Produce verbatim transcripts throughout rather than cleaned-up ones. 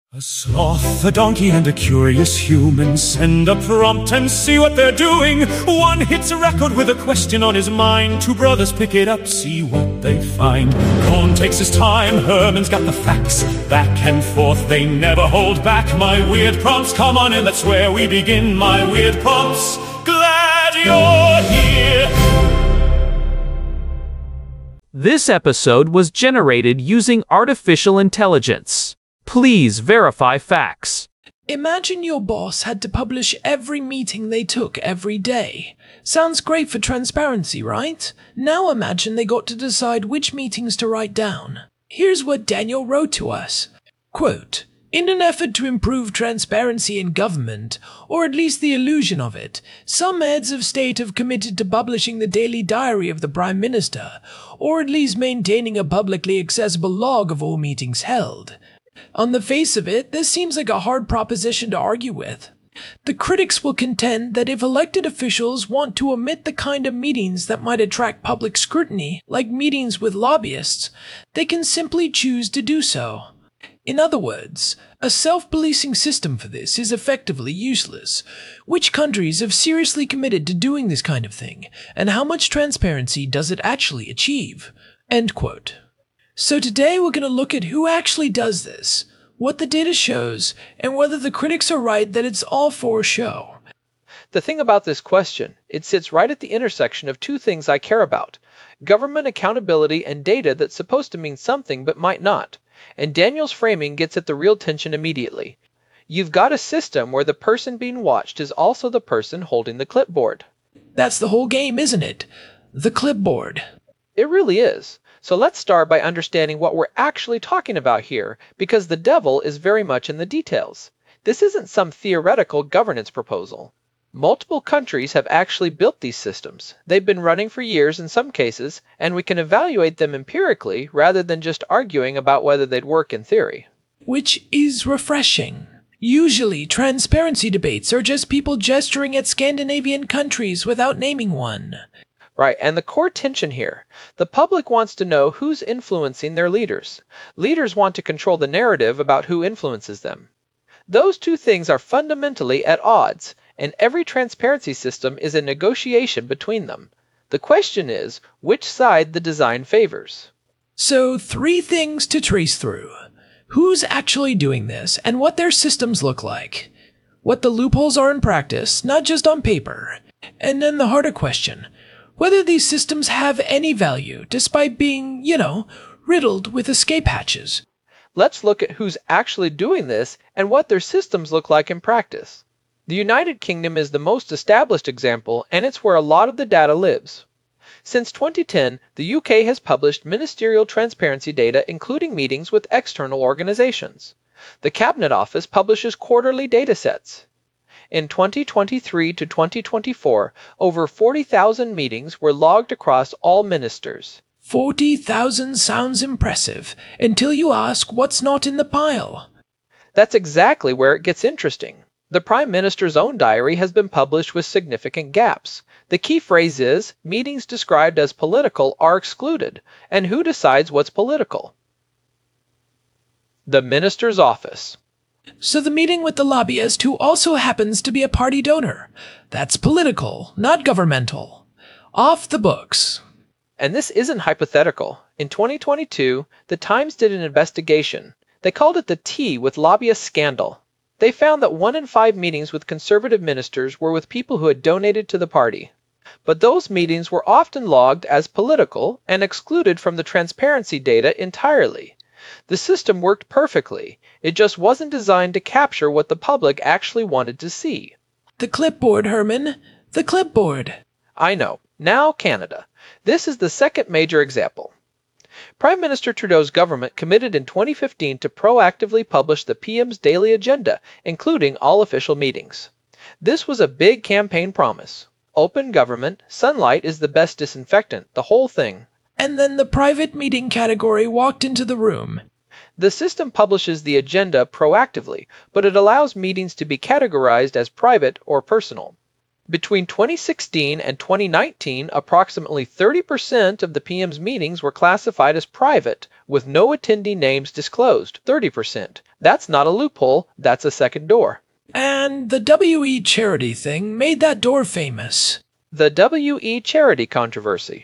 A sloth, a donkey, and a curious human send a prompt and see what they're doing. One hits a record with a question on his mind. Two brothers pick it up, see what they find. Cohn takes his time, Herman's got the facts. Back and forth, they never hold back. My weird prompts, come on in, that's where we begin. My weird prompts, glad you're here. This episode was generated using artificial intelligence. Please verify facts. Imagine your boss had to publish every meeting they took every day. Sounds great for transparency, right? Now imagine they got to decide which meetings to write down. Here's what Daniel wrote to us. Quote, "In an effort to improve transparency in government, or at least the illusion of it, some heads of state have committed to publishing the daily diary of the Prime Minister, or at least maintaining a publicly accessible log of all meetings held. On the face of it, this seems like a hard proposition to argue with. The critics will contend that if elected officials want to omit the kind of meetings that might attract public scrutiny, like meetings with lobbyists, they can simply choose to do so. In other words, a self-policing system for this is effectively useless. Which countries have seriously committed to doing this kind of thing, and how much transparency does it actually achieve?" End quote. So today we're going to look at who actually does this, what the data shows, and whether the critics are right that it's all for show. The thing about this question, it sits right at the intersection of two things I care about: government accountability and data that's supposed to mean something but might not. And Daniel's framing gets at the real tension immediately. You've got a system where the person being watched is also the person holding the clipboard. That's the whole game, isn't it? The clipboard. It really is. So let's start by understanding what we're actually talking about here, because the devil is very much in the details. This isn't some theoretical governance proposal. Multiple countries have actually built these systems. They've been running for years in some cases, and we can evaluate them empirically rather than just arguing about whether they'd work in theory. Which is refreshing. Usually, transparency debates are just people gesturing at Scandinavian countries without naming one. Right, and the core tension here. The public wants to know who's influencing their leaders. Leaders want to control the narrative about who influences them. Those two things are fundamentally at odds, and every transparency system is a negotiation between them. The question is, which side the design favors? So, three things to trace through. Who's actually doing this, and what their systems look like. What the loopholes are in practice, not just on paper. And then the harder question: whether these systems have any value, despite being, you know, riddled with escape hatches. Let's look at who's actually doing this and what their systems look like in practice. The United Kingdom is the most established example, and it's where a lot of the data lives. Since twenty ten, the U K has published ministerial transparency data, including meetings with external organizations. The Cabinet Office publishes quarterly data sets. In twenty twenty-three to twenty twenty-four, over forty thousand meetings were logged across all ministers. forty thousand sounds impressive, until you ask what's not in the pile. That's exactly where it gets interesting. The Prime Minister's own diary has been published with significant gaps. The key phrase is, meetings described as political are excluded, and who decides what's political? The Minister's Office. So the meeting with the lobbyist who also happens to be a party donor. That's political, not governmental. Off the books. And this isn't hypothetical. In twenty twenty-two, the Times did an investigation. They called it the Tea with Lobbyist Scandal. They found that one in five meetings with conservative ministers were with people who had donated to the party. But those meetings were often logged as political and excluded from the transparency data entirely. The system worked perfectly. It just wasn't designed to capture what the public actually wanted to see. The clipboard, Herman. The clipboard. I know. Now Canada. This is the second major example. Prime Minister Trudeau's government committed in twenty fifteen to proactively publish the P M's daily agenda, including all official meetings. This was a big campaign promise. Open government, sunlight is the best disinfectant, the whole thing. And then the private meeting category walked into the room. The system publishes the agenda proactively, but it allows meetings to be categorized as private or personal. Between twenty sixteen and twenty nineteen, approximately thirty percent of the P M's meetings were classified as private, with no attendee names disclosed, thirty percent. That's not a loophole, that's a second door. And the W E Charity thing made that door famous. The W E Charity controversy.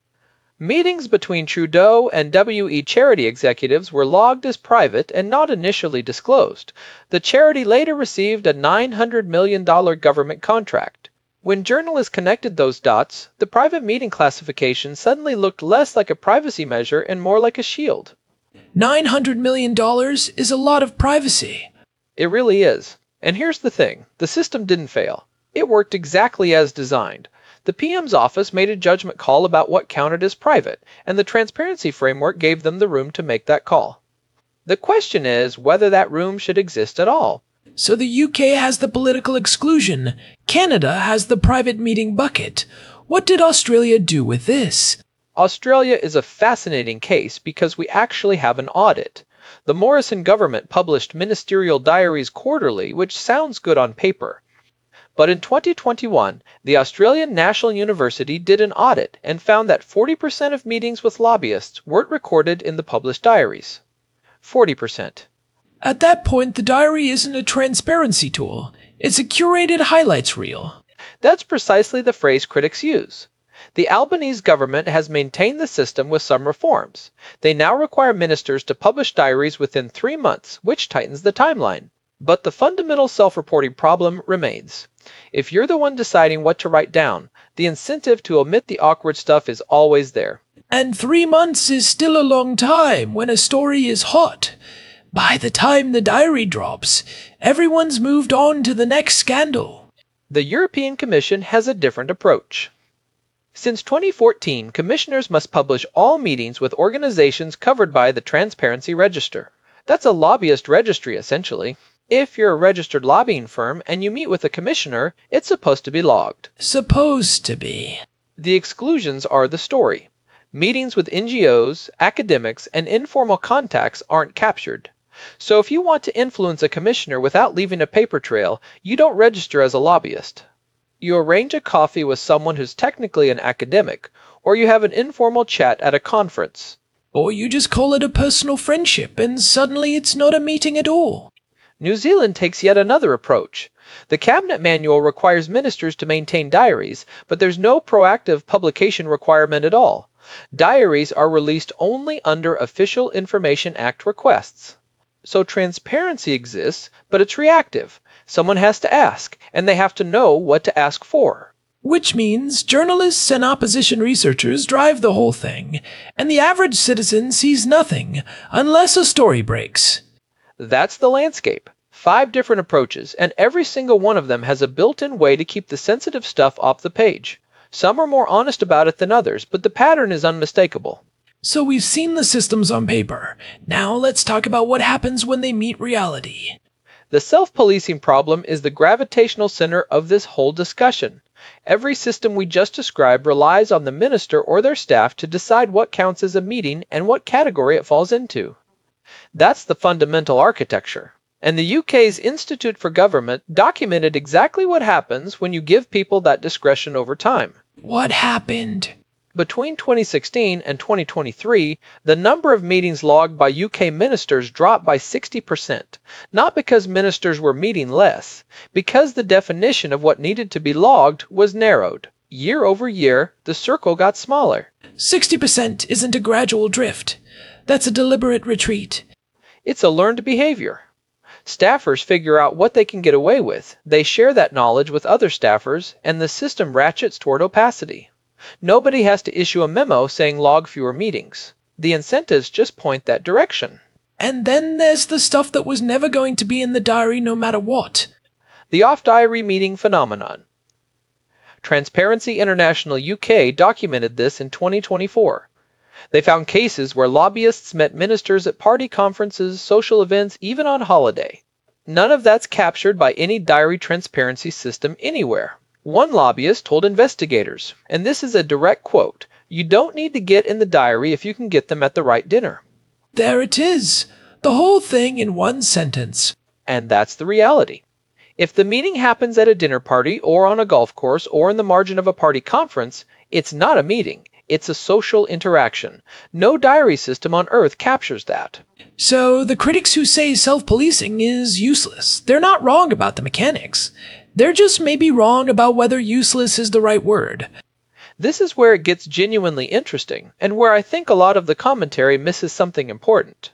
Meetings between Trudeau and W E Charity executives were logged as private and not initially disclosed. The charity later received a nine hundred million dollars government contract. When journalists connected those dots, the private meeting classification suddenly looked less like a privacy measure and more like a shield. nine hundred million dollars is a lot of privacy. It really is. And here's the thing, the system didn't fail. It worked exactly as designed. The P M's office made a judgment call about what counted as private, and the transparency framework gave them the room to make that call. The question is whether that room should exist at all. So the U K has the political exclusion. Canada has the private meeting bucket. What did Australia do with this? Australia is a fascinating case because we actually have an audit. The Morrison government published ministerial diaries quarterly, which sounds good on paper. But in twenty twenty-one, the Australian National University did an audit and found that forty percent of meetings with lobbyists weren't recorded in the published diaries. forty percent. At that point, the diary isn't a transparency tool. It's a curated highlights reel. That's precisely the phrase critics use. The Albanese government has maintained the system with some reforms. They now require ministers to publish diaries within three months, which tightens the timeline. But the fundamental self-reporting problem remains. If you're the one deciding what to write down, the incentive to omit the awkward stuff is always there. And three months is still a long time when a story is hot. By the time the diary drops, everyone's moved on to the next scandal. The European Commission has a different approach. Since twenty fourteen, commissioners must publish all meetings with organizations covered by the Transparency Register. That's a lobbyist registry, essentially. If you're a registered lobbying firm and you meet with a commissioner, it's supposed to be logged. Supposed to be. The exclusions are the story. Meetings with N G Os, academics, and informal contacts aren't captured. So if you want to influence a commissioner without leaving a paper trail, you don't register as a lobbyist. You arrange a coffee with someone who's technically an academic, or you have an informal chat at a conference. Or you just call it a personal friendship and suddenly it's not a meeting at all. New Zealand takes yet another approach. The Cabinet Manual requires ministers to maintain diaries, but there's no proactive publication requirement at all. Diaries are released only under Official Information Act requests. So transparency exists, but it's reactive. Someone has to ask, and they have to know what to ask for. Which means journalists and opposition researchers drive the whole thing, and the average citizen sees nothing unless a story breaks. That's the landscape. Five different approaches, and every single one of them has a built-in way to keep the sensitive stuff off the page. Some are more honest about it than others, but the pattern is unmistakable. So we've seen the systems on paper. Now let's talk about what happens when they meet reality. The self-policing problem is the gravitational center of this whole discussion. Every system we just described relies on the minister or their staff to decide what counts as a meeting and what category it falls into. That's the fundamental architecture. And the U K's Institute for Government documented exactly what happens when you give people that discretion over time. What happened? Between twenty sixteen and twenty twenty-three, the number of meetings logged by U K ministers dropped by sixty percent. Not because ministers were meeting less, because the definition of what needed to be logged was narrowed. Year over year, the circle got smaller. sixty percent isn't a gradual drift. That's a deliberate retreat. It's a learned behavior. Staffers figure out what they can get away with. They share that knowledge with other staffers, and the system ratchets toward opacity. Nobody has to issue a memo saying log fewer meetings. The incentives just point that direction. And then there's the stuff that was never going to be in the diary no matter what. The off-diary meeting phenomenon. Transparency International U K documented this in twenty twenty-four. They found cases where lobbyists met ministers at party conferences, social events, even on holiday. None of that's captured by any diary transparency system anywhere. One lobbyist told investigators, and this is a direct quote, "You don't need to get in the diary if you can get them at the right dinner." There it is. The whole thing in one sentence. And that's the reality. If the meeting happens at a dinner party or on a golf course or in the margin of a party conference, it's not a meeting. It's a social interaction. No diary system on Earth captures that. So the critics who say self-policing is useless, they're not wrong about the mechanics. They're just maybe wrong about whether useless is the right word. This is where it gets genuinely interesting, and where I think a lot of the commentary misses something important.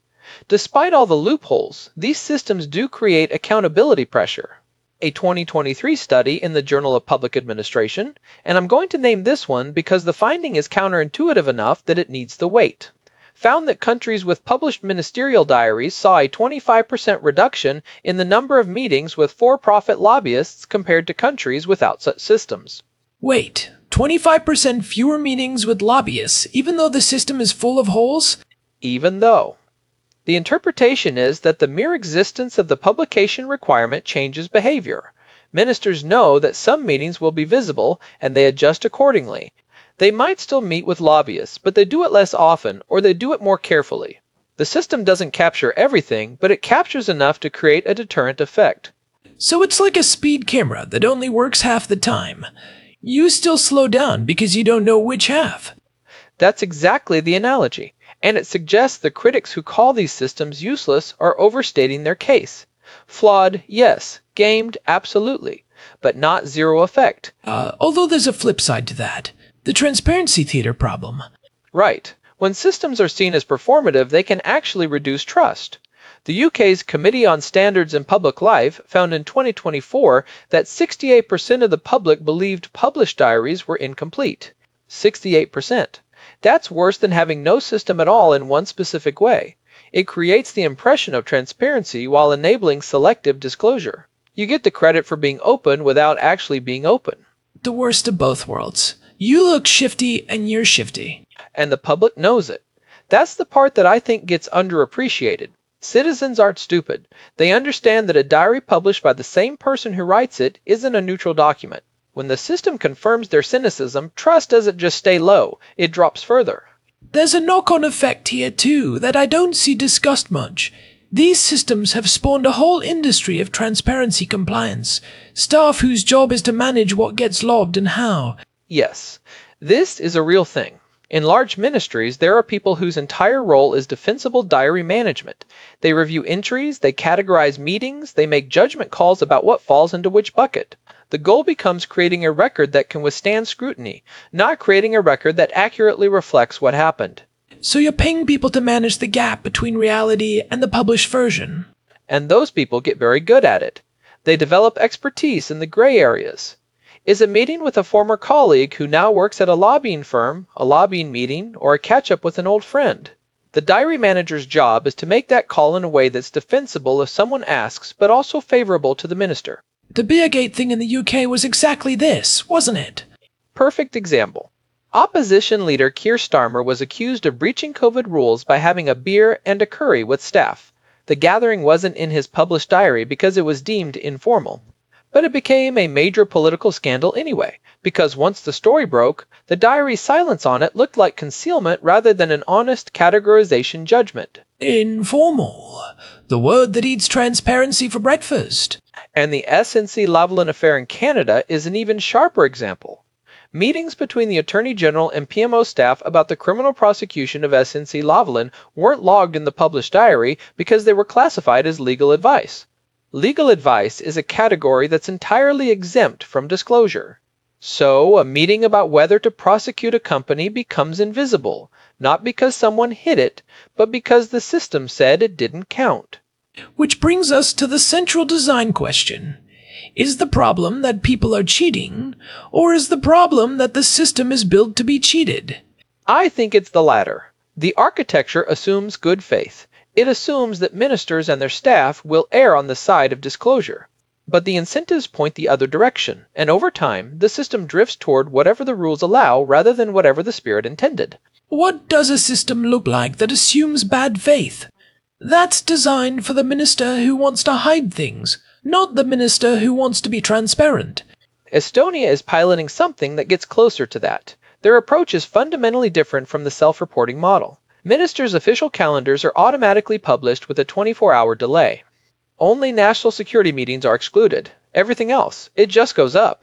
Despite all the loopholes, these systems do create accountability pressure. A twenty twenty-three study in the Journal of Public Administration, and I'm going to name this one because the finding is counterintuitive enough that it needs the weight, found that countries with published ministerial diaries saw a twenty-five percent reduction in the number of meetings with for-profit lobbyists compared to countries without such systems. Wait, twenty-five percent fewer meetings with lobbyists, even though the system is full of holes? Even though. The interpretation is that the mere existence of the publication requirement changes behavior. Ministers know that some meetings will be visible, and they adjust accordingly. They might still meet with lobbyists, but they do it less often, or they do it more carefully. The system doesn't capture everything, but it captures enough to create a deterrent effect. So it's like a speed camera that only works half the time. You still slow down because you don't know which half. That's exactly the analogy, and it suggests the critics who call these systems useless are overstating their case. Flawed, yes. Gamed, absolutely. But not zero effect. Uh, although there's a flip side to that. The transparency theater problem. Right. When systems are seen as performative, they can actually reduce trust. The U K's Committee on Standards in Public Life found in twenty twenty-four that sixty-eight percent of the public believed published diaries were incomplete. sixty-eight percent. That's worse than having no system at all in one specific way. It creates the impression of transparency while enabling selective disclosure. You get the credit for being open without actually being open. The worst of both worlds. You look shifty and you're shifty. And the public knows it. That's the part that I think gets underappreciated. Citizens aren't stupid. They understand that a diary published by the same person who writes it isn't a neutral document. When the system confirms their cynicism, trust doesn't just stay low, it drops further. There's a knock-on effect here too that I don't see discussed much. These systems have spawned a whole industry of transparency compliance, staff whose job is to manage what gets logged and how. Yes, this is a real thing. In large ministries, there are people whose entire role is defensible diary management. They review entries, they categorize meetings, they make judgment calls about what falls into which bucket. The goal becomes creating a record that can withstand scrutiny, not creating a record that accurately reflects what happened. So you're paying people to manage the gap between reality and the published version. And those people get very good at it. They develop expertise in the gray areas. Is a meeting with a former colleague who now works at a lobbying firm, a lobbying meeting, or a catch-up with an old friend? The diary manager's job is to make that call in a way that's defensible if someone asks, but also favorable to the minister. The Beergate thing in the U K was exactly this, wasn't it? Perfect example. Opposition leader Keir Starmer was accused of breaching COVID rules by having a beer and a curry with staff. The gathering wasn't in his published diary because it was deemed informal. But it became a major political scandal anyway, because once the story broke, the diary's silence on it looked like concealment rather than an honest categorization judgment. Informal. The word that eats transparency for breakfast. And the S N C Lavalin affair in Canada is an even sharper example. Meetings between the Attorney General and P M O staff about the criminal prosecution of S N C Lavalin weren't logged in the published diary because they were classified as legal advice. Legal advice is a category that's entirely exempt from disclosure. So, a meeting about whether to prosecute a company becomes invisible, not because someone hid it, but because the system said it didn't count. Which brings us to the central design question. Is the problem that people are cheating, or is the problem that the system is built to be cheated? I think it's the latter. The architecture assumes good faith. It assumes that ministers and their staff will err on the side of disclosure. But the incentives point the other direction, and over time, the system drifts toward whatever the rules allow rather than whatever the spirit intended. What does a system look like that assumes bad faith? That's designed for the minister who wants to hide things, not the minister who wants to be transparent. Estonia is piloting something that gets closer to that. Their approach is fundamentally different from the self-reporting model. Ministers' official calendars are automatically published with a twenty-four hour delay. Only national security meetings are excluded. Everything else, it just goes up.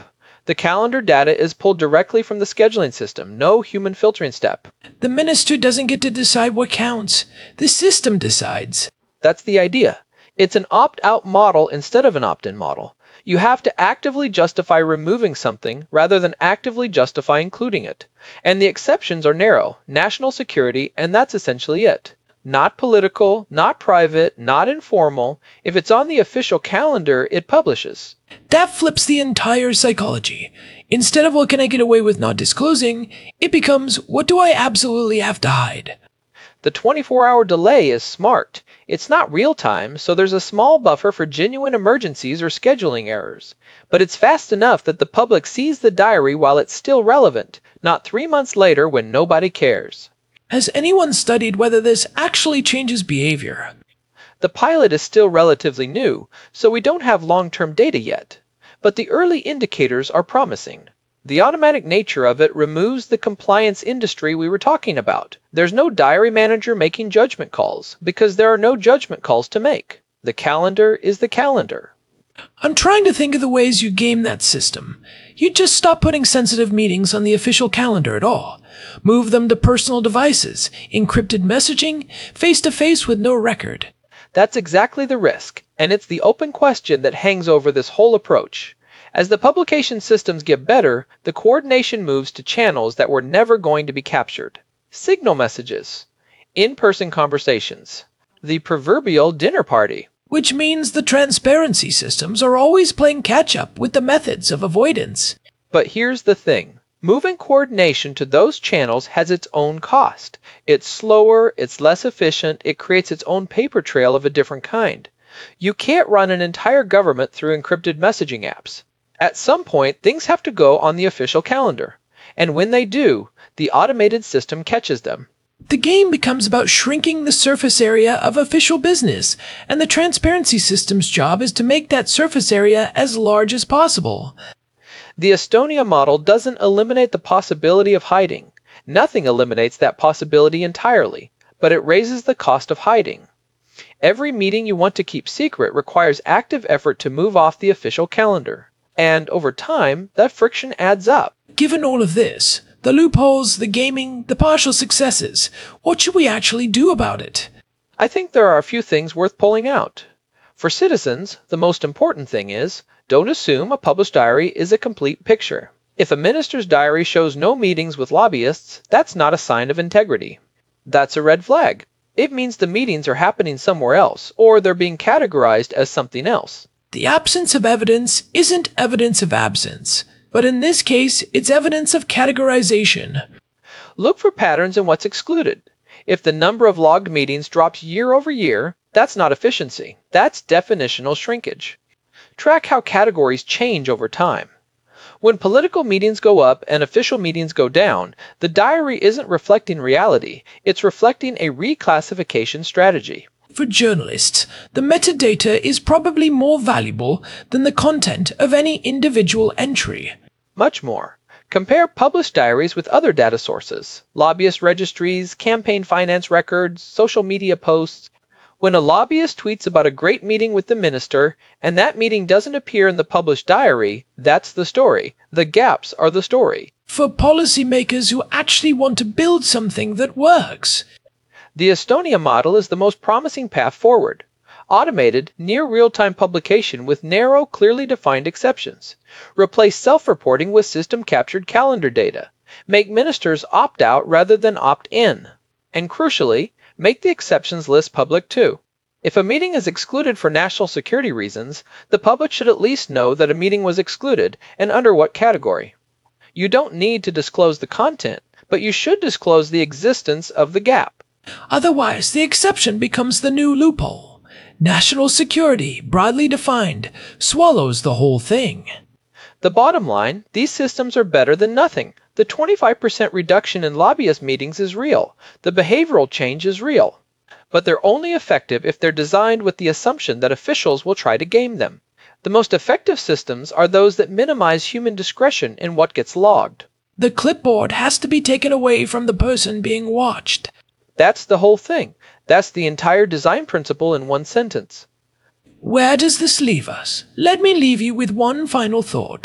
The calendar data is pulled directly from the scheduling system, no human filtering step. The minister doesn't get to decide what counts. The system decides. That's the idea. It's an opt-out model instead of an opt-in model. You have to actively justify removing something rather than actively justify including it. And the exceptions are narrow, national security, and that's essentially it. Not political, not private, not informal. If it's on the official calendar, it publishes. That flips the entire psychology. Instead of what can I get away with not disclosing, it becomes what do I absolutely have to hide? The twenty-four hour delay is smart. It's not real time, so there's a small buffer for genuine emergencies or scheduling errors. But it's fast enough that the public sees the diary while it's still relevant, not three months later when nobody cares. Has anyone studied whether this actually changes behavior? The pilot is still relatively new, so we don't have long-term data yet. But the early indicators are promising. The automatic nature of it removes the compliance industry we were talking about. There's no diary manager making judgment calls, because there are no judgment calls to make. The calendar is the calendar. I'm trying to think of the ways you game that system. You just stop putting sensitive meetings on the official calendar at all. Move them to personal devices, encrypted messaging, face-to-face with no record. That's exactly the risk, and it's the open question that hangs over this whole approach. As the publication systems get better, the coordination moves to channels that were never going to be captured. Signal messages, in-person conversations, the proverbial dinner party. Which means the transparency systems are always playing catch-up with the methods of avoidance. But here's the thing. Moving coordination to those channels has its own cost. It's slower, it's less efficient, it creates its own paper trail of a different kind. You can't run an entire government through encrypted messaging apps. At some point, things have to go on the official calendar. And when they do, the automated system catches them. The game becomes about shrinking the surface area of official business, and the transparency system's job is to make that surface area as large as possible. The Estonia model doesn't eliminate the possibility of hiding. Nothing eliminates that possibility entirely, but it raises the cost of hiding. Every meeting you want to keep secret requires active effort to move off the official calendar. And over time, that friction adds up. Given all of this, the loopholes, the gaming, the partial successes, what should we actually do about it? I think there are a few things worth pulling out. For citizens, the most important thing is, don't assume a published diary is a complete picture. If a minister's diary shows no meetings with lobbyists, that's not a sign of integrity. That's a red flag. It means the meetings are happening somewhere else, or they're being categorized as something else. The absence of evidence isn't evidence of absence, but in this case, it's evidence of categorization. Look for patterns in what's excluded. If the number of logged meetings drops year over year, that's not efficiency. That's definitional shrinkage. Track how categories change over time. When political meetings go up and official meetings go down, the diary isn't reflecting reality. It's reflecting a reclassification strategy. For journalists, the metadata is probably more valuable than the content of any individual entry. Much more. Compare published diaries with other data sources, lobbyist registries, campaign finance records, social media posts. When a lobbyist tweets about a great meeting with the minister, and that meeting doesn't appear in the published diary, that's the story. The gaps are the story. For policymakers who actually want to build something that works, the Estonia model is the most promising path forward. Automated, near real-time publication with narrow, clearly defined exceptions. Replace self-reporting with system-captured calendar data. Make ministers opt out rather than opt in. And crucially, make the exceptions list public too. If a meeting is excluded for national security reasons, the public should at least know that a meeting was excluded and under what category. You don't need to disclose the content, but you should disclose the existence of the gap. Otherwise, the exception becomes the new loophole. National security, broadly defined, swallows the whole thing. The bottom line, these systems are better than nothing. The twenty-five percent reduction in lobbyist meetings is real. The behavioral change is real. But they're only effective if they're designed with the assumption that officials will try to game them. The most effective systems are those that minimize human discretion in what gets logged. The clipboard has to be taken away from the person being watched. That's the whole thing. That's the entire design principle in one sentence. Where does this leave us? Let me leave you with one final thought.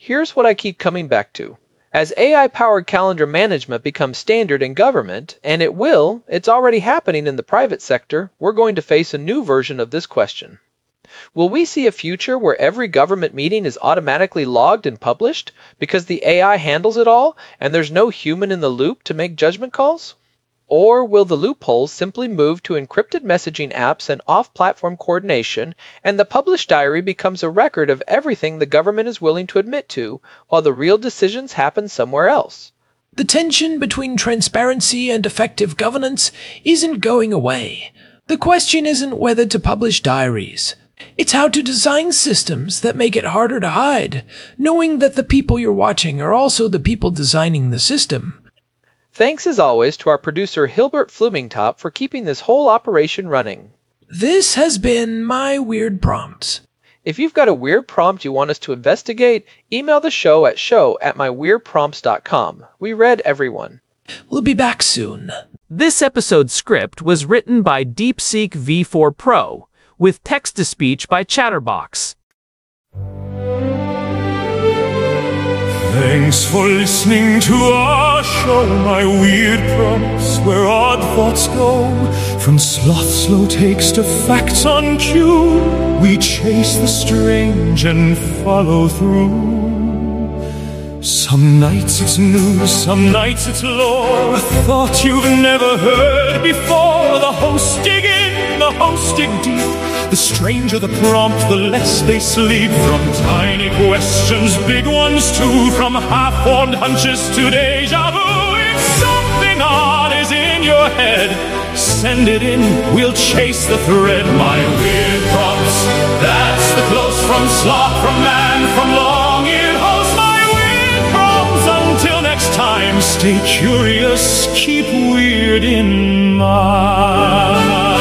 Here's what I keep coming back to. As A I-powered calendar management becomes standard in government, and it will, it's already happening in the private sector, we're going to face a new version of this question. Will we see a future where every government meeting is automatically logged and published because the A I handles it all and there's no human in the loop to make judgment calls? Or will the loopholes simply move to encrypted messaging apps and off-platform coordination, and the published diary becomes a record of everything the government is willing to admit to, while the real decisions happen somewhere else? The tension between transparency and effective governance isn't going away. The question isn't whether to publish diaries. It's how to design systems that make it harder to hide, knowing that the people you're watching are also the people designing the system. Thanks as always to our producer Hilbert Flumingtop for keeping this whole operation running. This has been My Weird Prompts. If you've got a weird prompt you want us to investigate, email the show at show at my weird prompts dot com. We read every one. We'll be back soon. This episode's script was written by DeepSeek V four Pro, with text-to-speech by Chatterbox. Thanks for listening to our show, My Weird Prompts, where odd thoughts go. From sloth slow takes to facts on cue, we chase the strange and follow through. Some nights it's news, some nights it's lore, a thought you've never heard before. The hosts dig in, the hosts dig deep. The stranger the prompt, the less they sleep. From tiny questions, big ones too, from half-formed hunches to deja vu. If something odd is in your head, send it in, we'll chase the thread. My weird prompts, that's the close from sloth, from man, from long-eared host. My weird prompts, until next time, stay curious, keep weird in mind.